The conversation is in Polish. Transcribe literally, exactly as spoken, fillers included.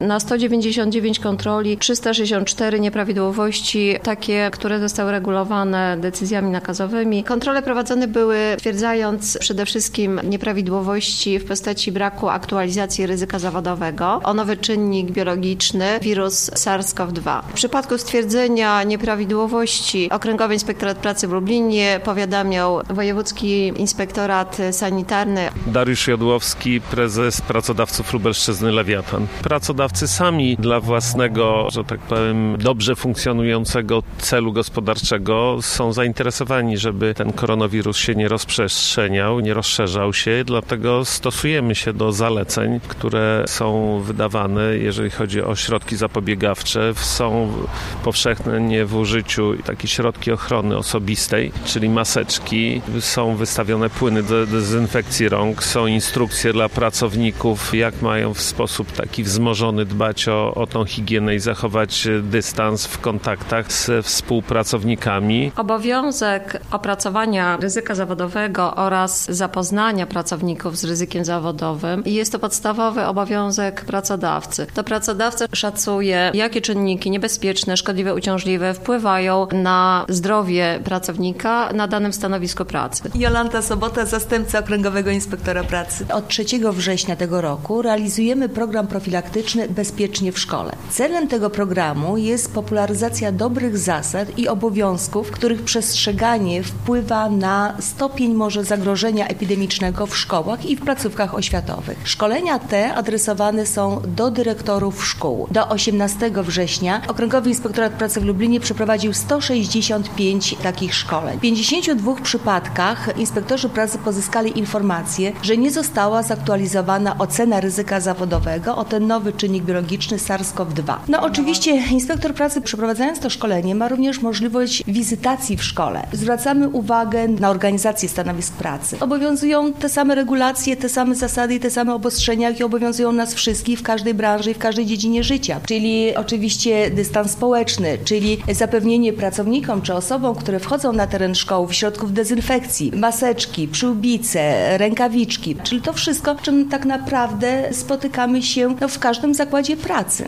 Na sto dziewięćdziesiąt dziewięć kontroli trzysta sześćdziesiąt cztery nieprawidłowości, takie, które zostały regulowane decyzjami nakazowymi. Kontrole prowadzone były stwierdzając przede wszystkim nieprawidłowości w postaci braku aktualizacji ryzyka zawodowego o nowy czynnik biologiczny, wirus SARS-CoV dwa. W przypadku stwierdzenia nieprawidłowości Okręgowy Inspektorat Pracy w Lublinie powiadamiał Wojewódzki Inspektorat Sanitarny. Dariusz Jodłowski, prezes Pracodawców Lubelszczyzny Lewiatan. Pracodawcy sami dla własnego, że tak powiem, dobrze funkcjonującego celu gospodarczego są zainteresowani, żeby ten koronawirus się nie rozprzestrzeniał, nie rozszerzał się, dlatego stosujemy się do zaleceń, które są wydawane, jeżeli chodzi o środki zapobiegawcze. Są powszechnie w użyciu takie środki ochrony osobistej, czyli maseczki, są wystawione płyny do dezynfekcji rąk, są instrukcje dla pracowników, jak mają w sposób taki wzmożony dbać o, o tą higienę i zachować dystans w kontaktach z współpracownikami. Obowiązek opracowania ryzyka zawodowego oraz zapoznania pracowników z ryzykiem zawodowym jest to podstawowy obowiązek pracodawcy. To pracodawca szacuje, jakie czynniki niebezpieczne, szkodliwe, uciążliwe wpływają na zdrowie pracownika na danym stanowisku pracy. Jolanta Sobota, zastępca Okręgowego Inspektora Pracy. Od trzeciego września tego roku realizujemy program profilaktyczny Bezpiecznie w szkole. Celem tego programu jest popularyzacja dobrych zasad i obowiązków, których przestrzeganie wpływa na stopień może zagrożenia epidemicznego w szkołach i w placówkach oświatowych. Szkolenia te adresowane są do dyrektorów szkół. Do osiemnastego września Okręgowy Inspektorat Pracy w Lublinie przeprowadził sto sześćdziesiąt pięć takich szkoleń. W pięćdziesięciu dwóch przypadkach inspektorzy pracy pozyskali informację, że nie została zaktualizowana ocena ryzyka zawodowego o ten nowy czynnik biologiczny SARS-CoV dwa. No oczywiście inspektor pracy, przeprowadzając to szkolenie, ma również możliwość wizytacji w szkole. Zwracamy uwagę na organizację stanowisk pracy. Obowiązują te same regulacje, te same zasady i te same obostrzenia, jakie obowiązują nas wszystkich w każdej branży i w każdej dziedzinie życia. Czyli oczywiście dystans społeczny, czyli zapewnienie pracownikom czy osobom, które wchodzą na teren szkoły, środków dezynfekcji, maseczki, przyłbice, rękawiczki, czyli to wszystko, czym tak naprawdę spotykamy się no, w każdym zakładzie pracy.